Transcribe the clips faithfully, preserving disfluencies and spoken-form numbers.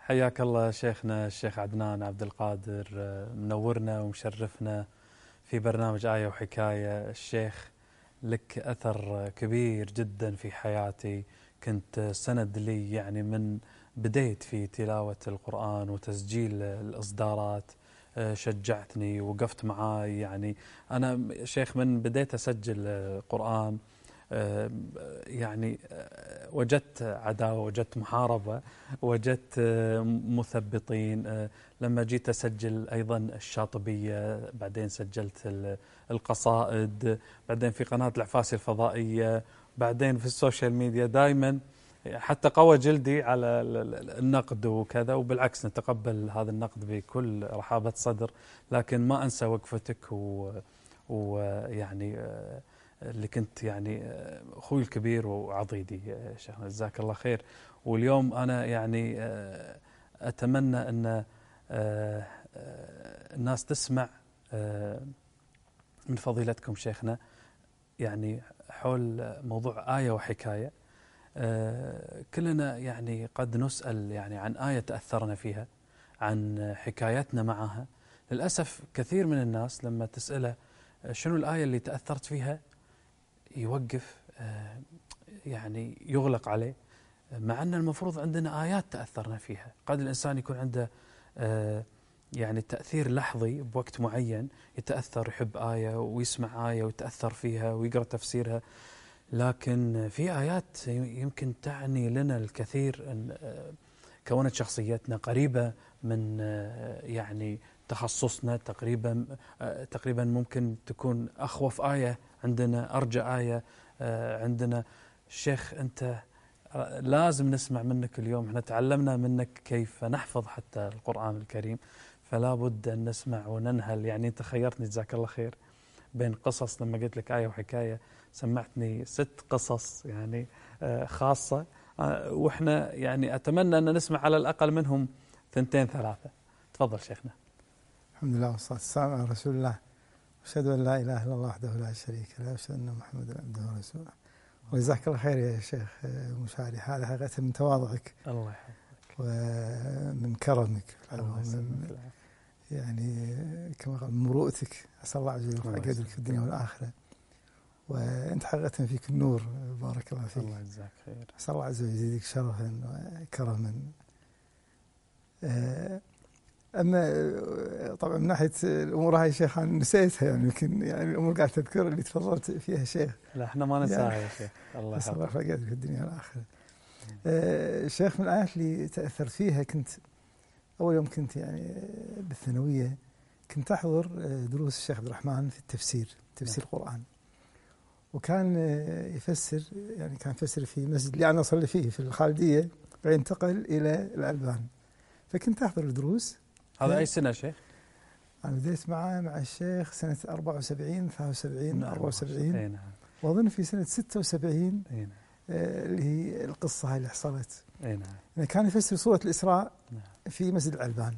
حياك الله شيخنا الشيخ عدنان عبد القادر، منورنا ومشرفنا في برنامج آية وحكاية. الشيخ لك أثر كبير جدا في حياتي، كنت سند لي يعني من بديت في تلاوة القرآن وتسجيل الإصدارات، شجعتني وقفت معاي. يعني أنا شيخ من بديت أسجل القرآن يعني وجدت عداوة، وجدت محاربة، وجدت مثبطين. لما جيت أسجل أيضا الشاطبية، بعدين سجلت القصائد، بعدين في قناة العفاسي الفضائية، بعدين في السوشيال ميديا. دائما حتى قوى جلدي على النقد وكذا، وبالعكس نتقبل هذا النقد بكل رحابة صدر، لكن ما أنسى وقفتك ويعني اللي كنت يعني أخوي الكبير وعضيدي شيخنا، جزاك الله خير. واليوم أنا يعني أتمنى أن الناس تسمع من فضيلتكم شيخنا يعني حول موضوع آية وحكاية. كلنا يعني قد نسأل يعني عن آية تأثرنا فيها، عن حكايتنا معها. للأسف كثير من الناس لما تسأله شنو الآية اللي تأثرت فيها يوقف، يعني يغلق عليه، مع أن المفروض عندنا آيات تأثرنا فيها. قد الإنسان يكون عنده يعني تأثير لحظي بوقت معين، يتأثر، يحب آية ويسمع آية ويتأثر فيها ويقرأ تفسيرها، لكن في آيات يمكن تعني لنا الكثير، أن كونت شخصيتنا قريبة من يعني تخصصنا، تقريبا تقريبا ممكن تكون أخوف آية عندنا، أرجى آية عندنا. الشيخ أنت لازم نسمع منك اليوم، احنا تعلمنا منك كيف نحفظ حتى القرآن الكريم، فلا بد أن نسمع وننهل. يعني أنت خيرتني جزاك الله خير بين قصص، لما قلت لك آية وحكاية سمعتني ست قصص يعني خاصة، وإحنا يعني أتمنى أن نسمع على الأقل منهم ثنتين ثلاثة. تفضل شيخنا. الحمد لله والصلاة والسلام على رسول الله، أشهد أن لا إله إلا الله وحده لا شريك له، وأشهد أن محمدا عبده ورسوله. وجزاك الله خير يا شيخ مشاري، هذا حقيقة من تواضعك الله يحفظك ومن كرمك ومن يعني كما قال مروءتك. أسأل الله عز وجل يرفع قدرك في الدنيا والآخرة، وأنت حقيقة فيك النور، بارك الله فيك. الله يجزاك خير. أسأل الله عز وجل يزيدك شرفا وكرما. أما طبعا من ناحية الأمور هاي شيخ أنا نسيتها، يعني يمكن يعني الأمور قاعد تذكر اللي تفضلت فيها شيخ. لا احنا ما ننساها يعني يا شيخ. الله يحفظك. الله يرفع قدرك في الدنيا والآخرة. آه شيخ من الآيات اللي تأثرت فيها، كنت أول يوم كنت يعني بالثانوية كنت أحضر دروس الشيخ عبد الرحمن في التفسير، تفسير القرآن، وكان يفسر يعني كان يفسر في مسجد اللي أنا أصلي فيه في الخالدية، بعدين انتقل إلى الألبان، فكنت أحضر الدروس. هذا أي سنة شيخ؟ أنا بديت معاه مع الشيخ سنة أربعة وسبعين ثلاثة وسبعين أربعة وسبعين، نعم. وأظن في سنة ستة وسبعين نعم. آه اللي هي القصة هاي اللي حصلت. نعم. يعني كان يفسر سورة الإسراء نعم. في مسجد الألبان،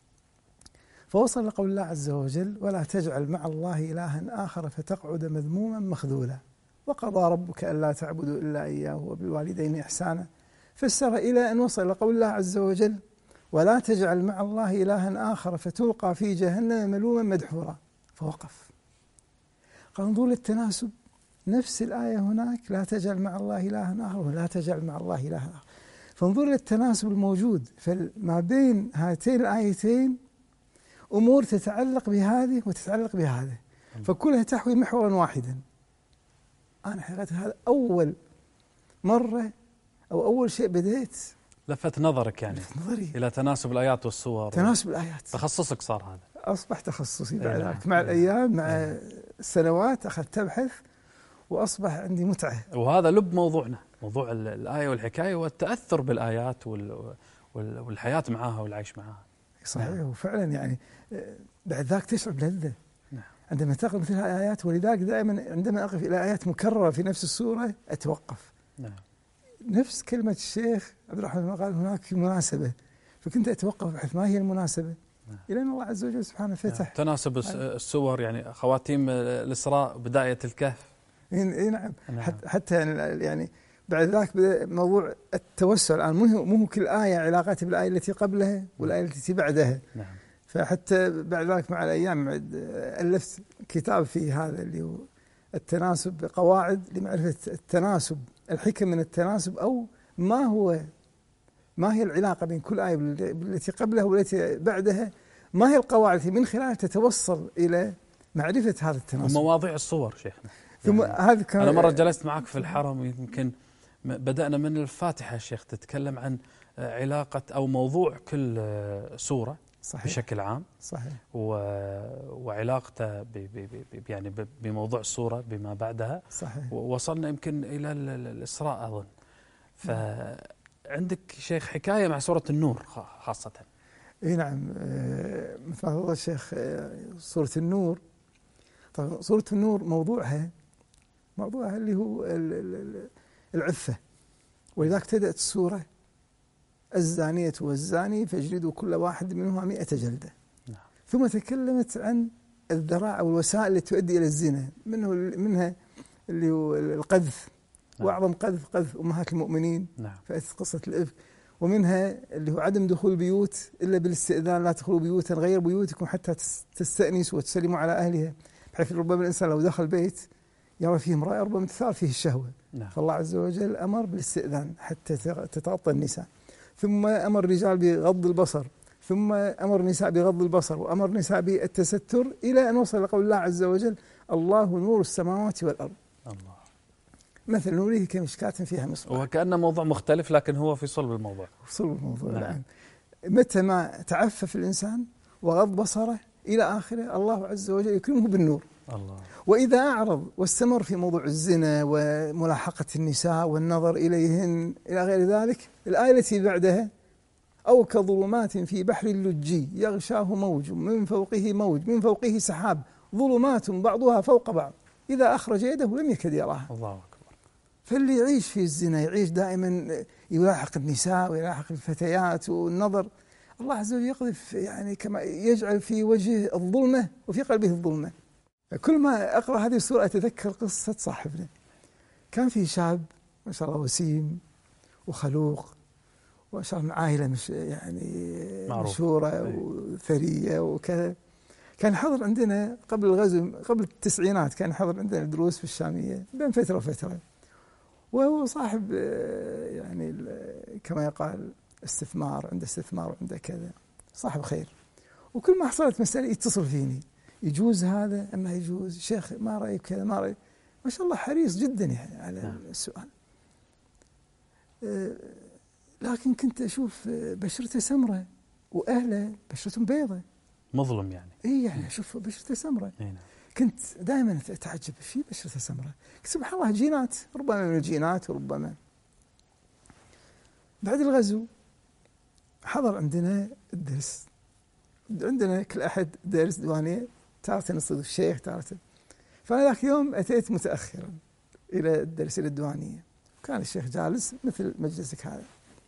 فوصل لقول الله عز وجل: ولا تجعل مع الله إلها آخر فتقعد مذموما مخذولا، وقضى ربك ألا تعبدوا إلا إياه وبالوالدين إحسانا، فسر إلى أن وصل لقول الله عز وجل: ولا تجعل مع الله إلها آخر فتلقى في جهنم ملوما مدحورا، فوقف. قال انظر للتناسب، نفس الآية هناك لا تجعل مع الله إلها آخر ولا تجعل مع الله إلها آخر، فانظر للتناسب الموجود فما بين هاتين الآيتين، أمور تتعلق بهذه وتتعلق بهذه، فكلها تحوي محورا واحدا. أنا حقيقة هذا أول مرة أو أول شيء بديت لفت نظرك يعني لفت نظري إلى تناسب الآيات والصور، تناسب الآيات. تخصصك صار هذا؟ أصبح تخصصي بعد نعم. ذلك مع نعم. الأيام مع نعم. السنوات أخذت أبحث وأصبح عندي متعة. وهذا لب موضوعنا، موضوع الآية والحكاية والتأثر بالآيات والحياة معها والعيش معها. صحيح. نعم. وفعلا يعني بعد ذاك تشعر بلذة نعم. عندما تقرأ مثل هذه الآيات، ولذلك دائما عندما أقف إلى آيات مكررة في نفس السورة أتوقف. نعم. نفس كلمة الشيخ عبد الرحمن قال هناك في مناسبة، فكنت أتوقف أبحث ما هي المناسبة. نعم. إلى أن الله عز وجل سبحانه فتح. نعم. تناسب السور يعني خواتيم الإسراء، بداية الكهف. إيه نعم. نعم. حتى يعني بعد ذلك بدأ موضوع التوسع الآن، مو مو كل آية علاقتها بالآية التي قبلها والآية التي بعدها. نعم. فحتى بعد ذلك مع الأيام ألفت كتاب في هذا اللي هو التناسب، قواعد لمعرفة التناسب، الحكم من التناسب، أو ما هو ما هي العلاقة بين كل آية بالتي قبلها والتي بعدها، ما هي القواعد التي من خلالها تتوصل إلى معرفة هذا التناسب. ومواضيع الصور شيخنا، ثم يعني هذا كان أنا مرة جلست معك في الحرم، يمكن بدأنا من الفاتحة الشيخ تتكلم عن علاقة أو موضوع كل سورة صحيح. بشكل عام صحيح. وعلاقته ب ب يعني بموضوع السورة بما بعدها صحيح. ووصلنا يمكن إلى الإسراء أظن. فعندك شيخ حكاية مع سورة النور خاصة. اي نعم، مثل ما تفضل الشيخ، سورة النور. طبعا سورة النور موضوعها موضوعها اللي هو العفة، ولذلك ابتدأت السورة الزانية والزاني فاجلدوا كل واحد منهما مئة جلدة. نعم. ثم تكلمت عن الذرائع والوسائل التي تؤدي إلى الزنا، منه منها اللي هو القذف. نعم. وأعظم قذف قذف أمهات المؤمنين. نعم. فأتت قصة الإفك. ومنها اللي هو عدم دخول البيوت إلا بالاستئذان، لا تدخلوا بيوتا غير بيوتكم حتى تستأنسوا وتسلموا على أهلها، بحيث ربما الإنسان لو دخل بيت يرى فيه امرأة ربما تثار فيه الشهوة. نعم. فالله عز وجل أمر بالاستئذان حتى تتغطى النساء، ثم أمر الرجال بغض البصر، ثم أمر النساء بغض البصر، وأمر النساء بالتستر، إلى أن وصل لقول الله عز وجل: الله نور السماوات والأرض. الله. مثل نوره كمشكاة فيها مصباح. وكأنه موضوع مختلف لكن هو في صلب الموضوع. في صلب الموضوع. نعم. متى ما تعفف الإنسان وغض بصره إلى آخره، الله عز وجل يكرمه بالنور. الله. وإذا أعرض واستمر في موضوع الزنا وملاحقة النساء والنظر إليهن إلى غير ذلك، الآية التي بعدها: أو كظلمات في بحر اللجي يغشاه موج من فوقه موج من فوقه سحاب ظلمات بعضها فوق بعض إذا أخرج يده لم يكد يراها. الله أكبر. فاللي يعيش في الزنا يعيش دائما يلاحق النساء ويلاحق الفتيات والنظر، الله عز وجل يقذف، يعني كما يجعل في وجهه الظلمة وفي قلبه الظلمة. كل ما أقرأ هذه السورة أتذكر قصة صاحبنا. كان في شاب ما شاء الله وسيم وخلوق وما شاء الله من عائلة مش يعني معروف. مشهورة وثرية وكذا. كان حضر عندنا قبل الغزو، قبل التسعينات، كان حضر عندنا دروس في الشامية بين فترة وفترة، وهو صاحب يعني كما يقال استثمار، عنده استثمار وعنده كذا، صاحب خير. وكل ما حصلت مسألة يتصل فيني: يجوز هذا أم ما يجوز؟ شيخ ما رأيك كذا، ما رأيك؟ ما شاء الله حريص جدا يعني على نعم. السؤال. أه لكن كنت أشوف بشرته سمرة وأهله بشرتهم بيضة، مظلم يعني. إيه يعني أشوف بشرته سمرة. نعم. كنت دائما أتعجب في بشرته سمرة. سبحان الله، جينات، ربما من الجينات وربما. بعد الغزو حضر عندنا الدرس، عندنا كل أحد درس ديوانية، تارة نصيد الشيخ تارة. فأنا ذاك يوم أتيت متأخرا إلى الدرس إلى الديوانية، كان الشيخ جالس مثل مجلسك هذا.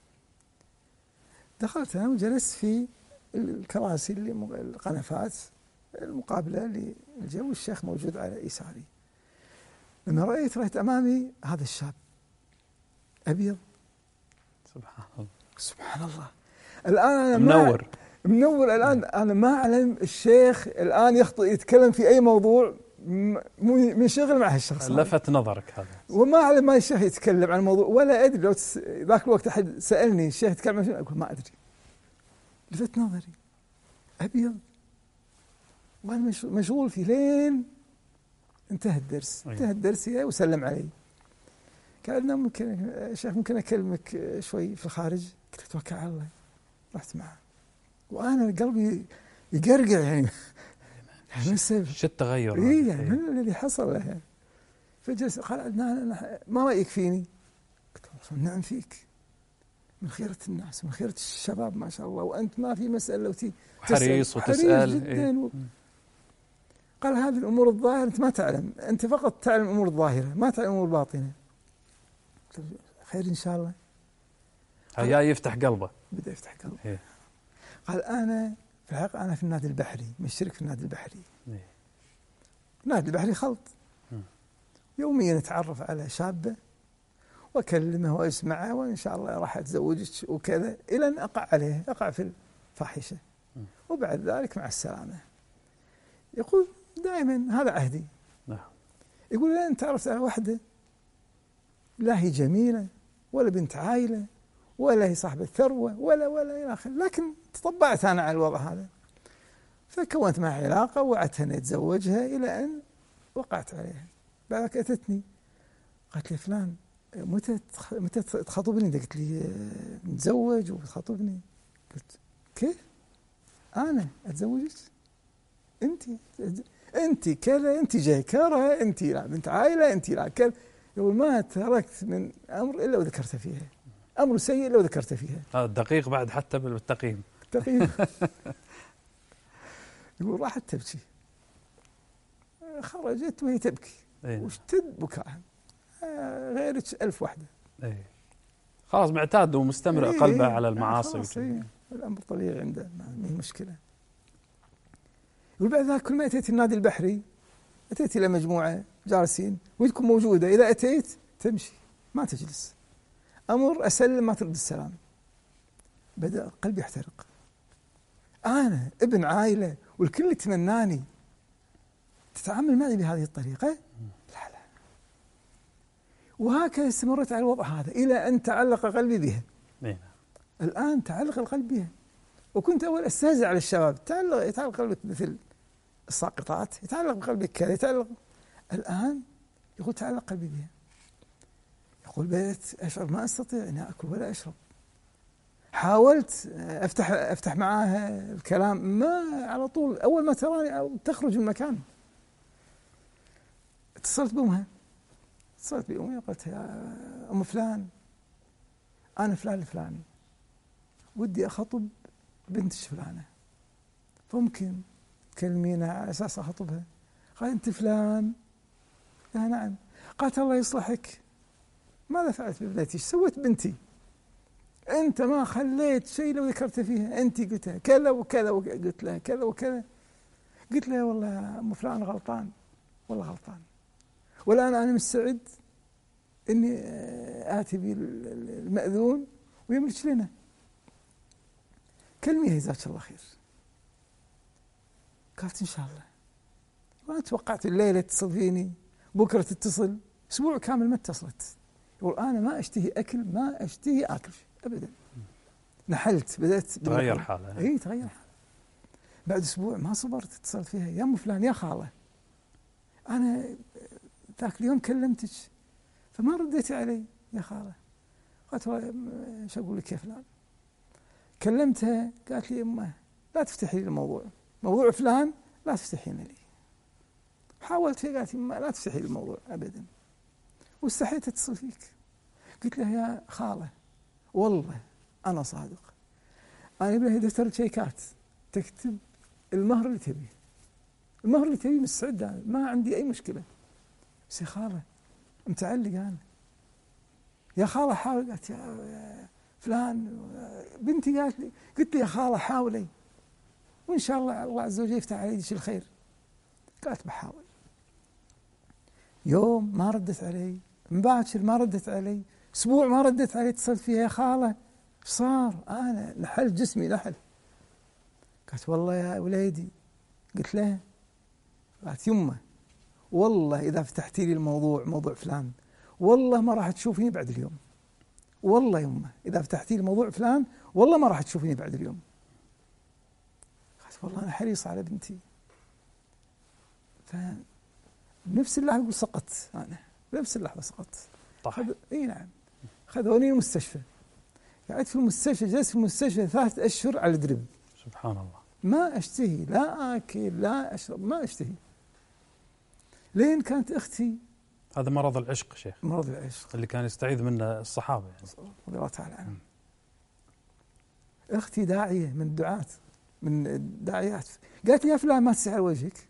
دخلت أنا وجلست في الكراسي اللي القنفات المقابلة للجو، والشيخ موجود على يساري. لما رأيت رأيت أمامي هذا الشاب أبيض. سبحان الله سبحان الله. الآن أنا منور منور الآن أنا ما أعلم الشيخ الآن يخطئ يتكلم في أي موضوع منشغل مع هالشخص، لفت نظرك هذا، وما أعلم ما الشيخ يتكلم عن الموضوع ولا أدري. لو تس... ذاك الوقت أحد سألني الشيخ يتكلم عن شنو، أقول ما أدري. لفت نظري أبيض وأنا مشغول فيه لين انتهى الدرس. انتهى الدرس وسلم علي، قال لنا ممكن الشيخ ممكن أكلمك شوي في الخارج؟ قلت توكل على الله. رحت معه وأنا قلبي يقرقع يعني شو التغير؟ إيه يعني من الذي حصل له يعني. فجلس قال ما رأيك فيني؟ قلت له نعم فيك، من خيرة الناس من خيرة الشباب ما شاء الله، وأنت ما في مسألة وتي حريص وتسأل حريص جدا. إيه؟ و... قال هذه الأمور الظاهرة أنت ما تعلم، أنت فقط تعلم الأمور الظاهرة ما تعلم الأمور الباطنة. قلت له خير إن شاء الله. هيا يفتح قلبه، بدأ يفتح قلبه. إيه؟ قال أنا في الحقيقة أنا في النادي البحري، مشترك في النادي البحري. إيه؟ النادي البحري خلط. م. يوميا نتعرف على شابة وأكلمه وأسمعه وإن شاء الله راح أتزوجك وكذا، إلى أن أقع عليه، أقع في الفاحشة، وبعد ذلك مع السلامة. يقول دائما هذا عهدي. نعم. يقول لأن تعرفت على واحدة لا هي جميلة ولا بنت عائلة ولا هي صاحبة ثروة ولا ولا إلى آخره، لكن تطبعت أنا على الوضع هذا، فكونت معها علاقة ووعدتها أن أتزوجها إلى أن وقعت عليها. بعدك أتتني قالت لي فلان متى متى تخطبني؟ قلت لي نتزوج وتخطبني. قلت كيف أنا أتزوجك؟ أنت أنت كذا، أنت جاكرة، أنت لا بنت عائلة، أنت لا كذا. يقول ما تركت من أمر إلا وذكرت فيها، أمر سيء إلا وذكرت فيها. هذا دقيق بعد حتى بالتقييم. تقييم. يقول راحت تبكي، خرجت وهي تبكي واشتد بكاءها، غيرك ألف وحدة. ايه خلاص معتاد ومستمر إيه قلبه على المعاصي. إيه الأمر طبيعي عنده، ما هي مشكلة. يقول بعد ذلك كل ما أتيت النادي البحري، أتيت إلى مجموعة جالسين وتكون موجودة، إذا أتيت تمشي ما تجلس، أمر أسلم ما ترد السلام. بدأ قلبي يحترق، أنا ابن عائلة والكل يتمناني، تتعامل معي بهذه الطريقة؟ لا لا. وهكذا استمرت على الوضع هذا إلى أن تعلق قلبي بها. نعم. الآن تعلق القلب بها، وكنت أول أستهزئ على الشباب، تعلق يتعلق قلبك مثل الساقطات، يتعلق بقلبك كذا، يتعلق. الآن يقول تعلق قلبي بها. يقول بدأت أشعر ما أستطيع أن أكل ولا أشرب. حاولت أفتح أفتح معاها الكلام، ما على طول أول ما تراني تخرج من المكان. اتصلت بأمها، اتصلت بأمي قلت يا أم فلان، أنا فلان الفلاني ودي أخطب بنت فلانة، فممكن تكلمينها على أساس أخطبها؟ قال أنت فلان؟ قال نعم. قالت الله يصلحك، ماذا فعلت ببنتي؟ ايش سويت بنتي؟ أنت ما خليت شيء لو ذكرت فيها، أنت قلتها كذا وكذا، قلت لها كذا وكذا. قلت لها والله يا أم فلان غلطان، والله غلطان، والآن أنا مستعد إني آتي بالمأذون ويملك لنا. كلميها جزاك الله خير. قالت إن شاء الله. ما توقعت الليلة تتصل فيني، بكرة تتصل، أسبوع كامل ما اتصلت. يقول أنا ما أشتهي أكل، ما أشتهي أكل أبدا. نحلت، بدأت تغير حالها. إيه تغير حالها. بعد أسبوع ما صبرت، اتصلت فيها يا أم فلان يا خالة، أنا ذاك اليوم كلمتك فما رديتي علي يا خالة. قالت والله شو أقول لك يا فلان. كلمتها قالت لي أمه لا تفتحي لي الموضوع، موضوع فلان لا تفتحين لي. حاولت هي قالت لي لا تفتحي لي الموضوع أبدا، واستحيت أتصل فيك. قلت لها يا خالة والله أنا صادق، أنا أبي لها دفتر شيكات تكتب المهر اللي تبيه، المهر اللي تبيه مستعد، ما عندي أي مشكلة، بس يا خالة متعلق أنا. يا خالة حاول. قالت يا فلان بنتي قالت لي، قلت لي يا خالة حاولي وإن شاء الله الله عز وجل يفتح عليك الخير. قالت بحاول. يوم ما ردت علي، مباشر ما ردت علي، أسبوع ما ردت علي، اتصلت فيها يا خالة ايش صار؟ أنا نحل جسمي نحل. قالت والله يا وليدي. قلت لها، قالت يمه والله إذا فتحتي لي الموضوع موضوع فلان والله ما راح تشوفيني بعد اليوم، والله يمه إذا فتحتي لي موضوع فلان والله ما راح تشوفيني بعد اليوم. قالت والله أنا حريص على بنتي. فبنفس اللحظة يقول سقطت أنا، بنفس اللحظة سقطت. طيب. إي نعم. خذوني المستشفى، قعدت في المستشفى، جلست في المستشفى ثلاثة أشهر على الدرب. سبحان الله. ما أشتهي لا آكل لا أشرب، ما أشتهي. لين كانت أختي. هذا مرض العشق شيخ، مرض العشق اللي كان يستعيذ منه الصحابة يعني. رضي الله تعالى عنهم. أختي داعية من الدعاة، من الداعيات، قالت لي يا فلان ما تسعى وجهك،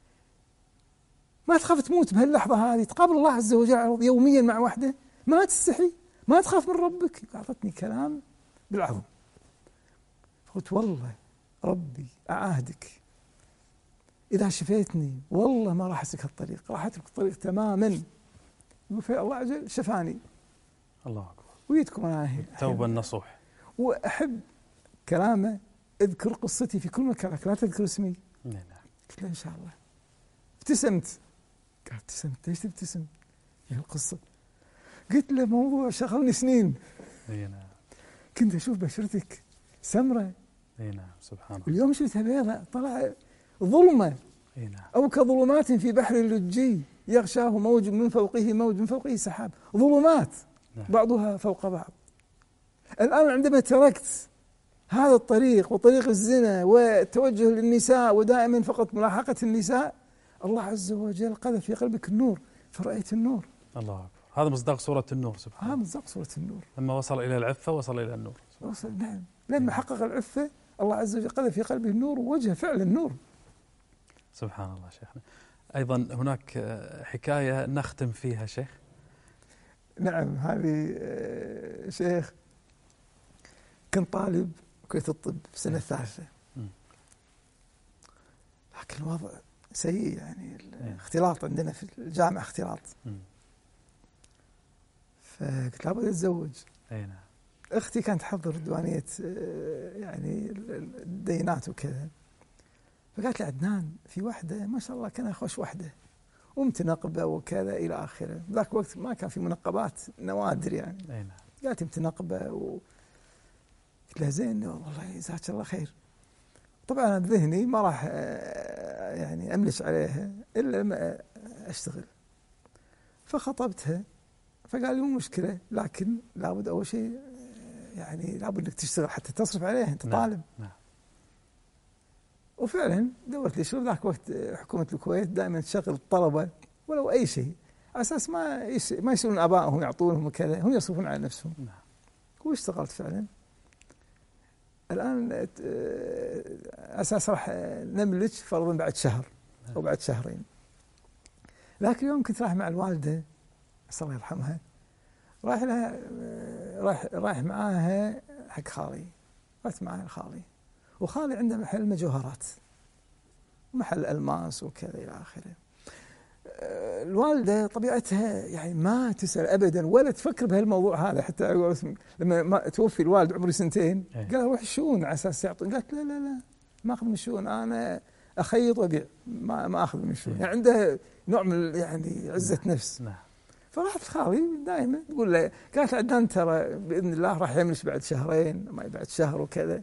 ما تخاف تموت بهاللحظة هذه، تقابل الله عز وجل يوميا مع وحده، ما تستحي، ما تخاف من ربك. أعطتني كلام بالعظم. قلت والله ربي أعاهدك إذا شفيتني والله ما راح أسلك الطريق، راح أترك الطريق تماما. يقول في الله عز وجل شفاني الله أكبر. ويدكم أنا التوبة النصوح. وأحب كلامه اذكر قصتي في كل مكان لكن لا تذكر اسمي. نعم. قلت له إن شاء الله. ابتسمت. قال ابتسمت ليش تبتسم؟ هي القصة. قلت له موضوع شغلني سنين. اي نعم. كنت أشوف بشرتك سمرة. اي نعم سبحان الله. اليوم شفتها بيضاء طلع ظلمة. اي نعم. أو كظلمات في بحر اللجي يغشاه موج من فوقه موج من فوقه سحاب. ظلمات نعم. بعضها فوق بعض. الآن عندما تركت هذا الطريق وطريق الزنا والتوجه للنساء ودائما فقط ملاحقة النساء، الله عز وجل قذف في قلبك النور فرأيت النور. الله أكبر. هذا مصداق سورة النور سبحان الله. هذا مصداق سورة النور. لما وصل إلى العفة وصل إلى النور. وصل نعم. لما حقق العفة الله عز وجل قذف في قلبه النور ووجه فعل النور. سبحان الله شيخنا. أيضا هناك حكاية نختم فيها شيخ. نعم هذه شيخ كنت طالب كلية الطب في السنة الثالثة، لكن الوضع سيء يعني الاختلاط عندنا في الجامعة اختلاط. فقلت لابد أتزوج. أي نعم. أختي كانت تحضر ديوانية يعني الدينات وكذا، فقالت لي عدنان في واحدة ما شاء الله كان خوش واحدة ومتنقبة وكذا إلى آخره. ذاك الوقت ما كان في منقبات نوادر يعني. أي نعم. قالت متنقبة و قلت لها زين والله جزاك الله خير. طبعا ذهني ما راح يعني أملش عليها إلا لما أشتغل. فخطبتها فقال لي مو مشكلة لكن لابد أول شيء يعني لابد أنك تشتغل حتى تصرف عليها أنت طالب. نعم. وفعلا دورت لي شغل. ذاك وقت حكومة الكويت دائما تشغل الطلبة ولو أي شيء على أساس ما يس ما يسألون آبائهم يعطونهم وكذا، هم يصرفون على نفسهم. نعم. واشتغلت فعلا. الآن أساس راح نملك فرضا بعد شهر أو بعد شهرين. لكن يوم كنت رايح مع الوالدة أسأل الله يرحمها، رايح لها رايح رايح معاها حق خالي. رحت معاها الخالي وخالي عنده محل مجوهرات محل ألماس وكذا إلى آخره. الوالدة طبيعتها يعني ما تسأل أبدا ولا تفكر بهالموضوع هذا. حتى لما ما توفي الوالد عمري سنتين قال روح الشؤون على أساس يعطي. قالت لا لا لا ما أخذ من الشؤون، أنا أخيط وأبيع ما ما أخذ من الشؤون. يعني عنده نوع من يعني عزة نفس. فراحت الخالي دائما تقول له قالت عدنان ترى بإذن الله راح يملش بعد شهرين ما بعد شهر وكذا.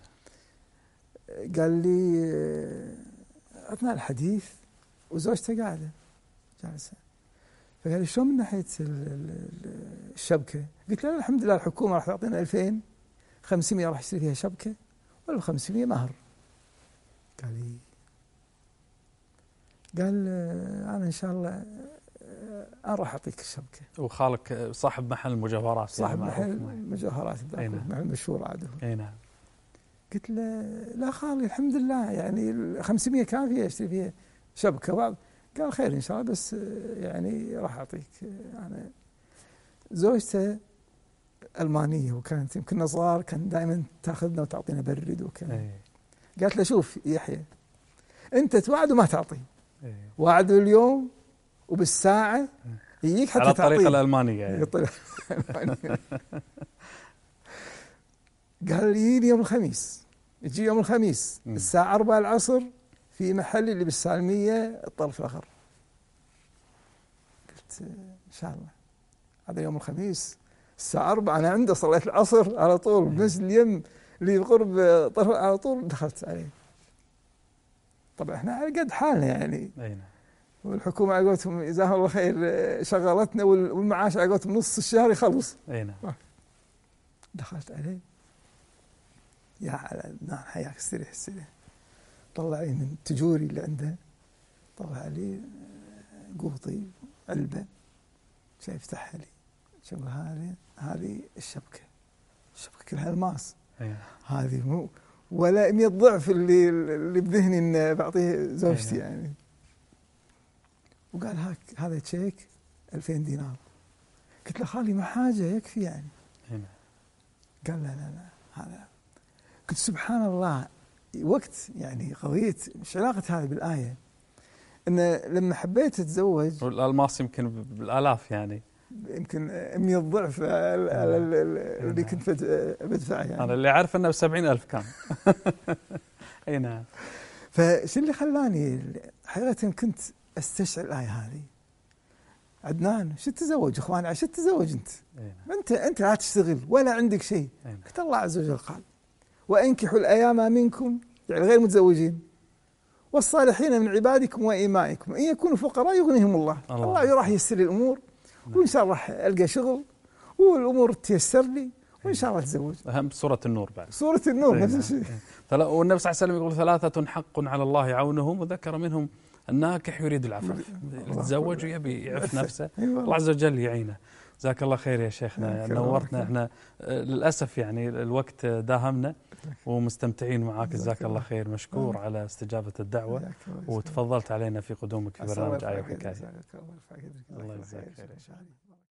قال لي أثناء الحديث وزوجته قاعدة جالسة، فقال لي شلون من ناحية الشبكة؟ قلت له الحمد لله الحكومة راح تعطينا ألفين وخمسمائة راح يصير فيها شبكة ولا خمسمائة مهر. قال لي قال أنا إن شاء الله أنا راح أعطيك الشبكة. وخالك صاحب محل مجوهرات. صاحب محل مجوهرات محل مشهور عاده. أي نعم. قلت له لا خالي الحمد لله يعني خمسمائة كافية أشتري فيها شبكة بعض. قال خير إن شاء الله بس يعني راح أعطيك. أنا زوجته ألمانية وكانت يمكن صغار كان دائما تأخذنا وتعطينا برد وكذا. قالت له شوف يحيى أنت توعد وما تعطي. وعد اليوم وبالساعة يجيك حتى على تعطيه. الطريقة الألمانية يعني. قال لي يجيني يوم الخميس. يجي يوم الخميس م. الساعة أربعة العصر في محل اللي بالسالمية الطرف الآخر. قلت إن شاء الله هذا يوم الخميس الساعة أربعة أنا عنده صليت العصر على طول بس اليم اللي بقرب طرف على طول دخلت عليه. طبعا احنا على قد حالنا يعني. والحكومة على قولتهم جزاهم الله خير شغلتنا والمعاش على قولتهم نص الشهر يخلص. دخلت عليه يا على نعم حياك استريح استريح. طلع لي من تجوري اللي عنده طلع لي قوطي علبة شايف يفتحها لي شوف هذه هذه الشبكة الشبكة كلها ألماس. هذه مو ولا مية ضعف اللي اللي بذهني إن بعطيه زوجتي يعني. وقال هاك هذا تشيك ألفين دينار. قلت له خالي ما حاجة يكفي يعني. قال لا لا لا هذا. قلت سبحان الله وقت يعني قضية مش علاقة هذه بالآية إن لما حبيت أتزوج والألماس يمكن بالآلاف يعني يمكن مية ضعف اللي كنت بدفعه يعني. أنا اللي عارف أنه بسبعين ألف كان. أي نعم. فشو اللي خلاني حقيقة كنت استشعر الآية هذه. عدنان شو تتزوج إخواني؟ شو تتزوج أنت؟ نعم. أنت أنت لا تشتغل ولا عندك شيء. نعم. قلت الله عز وجل قال وأنكحوا الأيام منكم، يعني غير متزوجين، والصالحين من عبادكم وإمائكم إن يكونوا فقراء يغنيهم الله. الله, الله راح ييسر لي الأمور. نعم. وإن شاء الله راح ألقى شغل والأمور تيسر لي وإن شاء الله أتزوج. أهم سورة النور بعد. سورة النور نفس الشيء. والنبي صلى الله عليه وسلم يقول ثلاثة حق على الله عونهم، وذكر منهم الناكح يريد العفاف، يتزوج ويبي يعف نفسه، الله عز وجل يعينه. جزاك الله خير يا شيخنا، نورتنا. احنا للأسف يعني الوقت داهمنا ومستمتعين معاك. جزاك الله خير، مشكور على استجابة الدعوة وتفضلت علينا في قدومك في برنامج آية وحكاية. الله يجزاك خير.